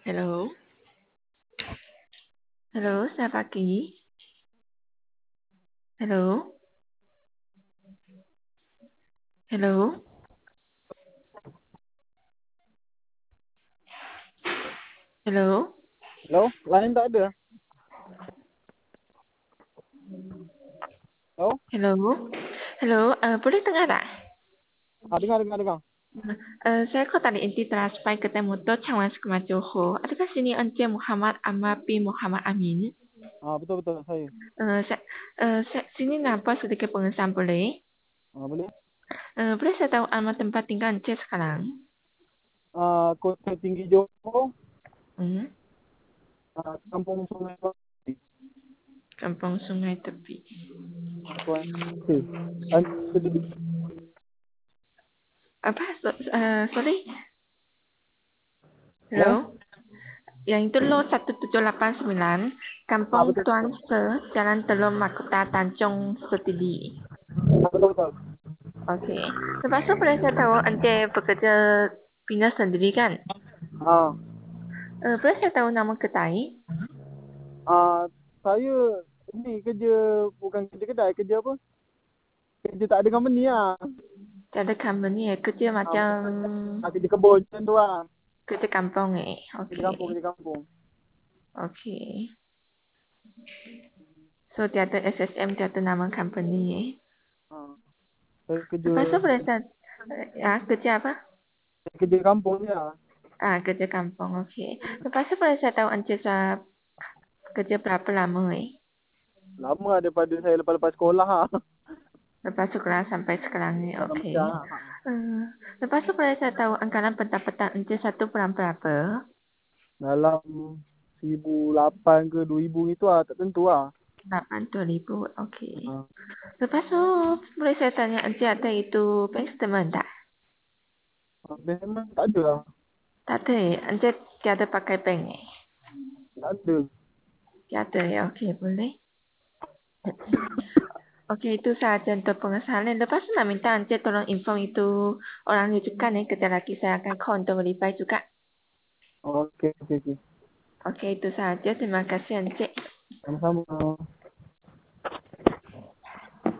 Halo. Halo, selamat pagi. Halo. Halo. Halo. Halo, lain tak ada. Halo, Halo. Halo, boleh dengar tak? dengar. Saya kota di Inti Transpai ketemu Motor Cawan Sekolah Johor. Adakah sini Encik Muhammad Ammar bin Muhammad Amin? Betul saya. Sini nampak sedikit pengesahan boleh? Boleh. Boleh saya tahu alamat tempat tinggal Encik sekarang? Kota Tinggi Johor, Hmm. Kampung Sungai Bakti. Kampung Sungai Tepi. Tuan Cik. Sedih. Apa? Sorry. Ya? Halo. Yang itu Lot 1789, Kampung Betul. Tuan Se, Jalan Telur Mahkota, Tanjung Setidi. Betul. Okey. Lepas tu boleh saya tahu Encik bekerja bina sendiri kan? Ah, Boleh saya tahu nama kedai? Saya ni bukan kerja kedai, kerja apa? Kerja tak ada company lah. Tak ada company kerja macam Kerja kebun macam tu lah. kerja kampung Kerja kampung. Okey. So tiada SSM, tiada nama company Saya Lepas tu boleh saya kerja apa? kerja kampung je lah. Kerja kampung, okey. Lepas tu boleh saya tahu Encik kerja berapa lama Lama lah daripada saya lepas sekolah lah. Lepas sekolah sampai sekarang ni, Dalam okey. macam Lepas tu boleh saya tahu anggaran pendapatan Encik satu bulan berapa? dalam 1008 ke 2000 itu lah, tak tentu lah. 8,000, okey. Ha. Lepas tu boleh saya tanya Encik ada itu bank statement tak? Memang tak ada lah. Tak ada Encik tiada pakai bank Tak ada. Tiada okey boleh. Okey, itu sahaja untuk pengesahan. Lepas tu nak minta Encik tolong inform itu orang rujukan kejap lagi saya akan call untuk verify juga. Okey. Okey, itu sahaja. Terima kasih Encik. Sama-sama.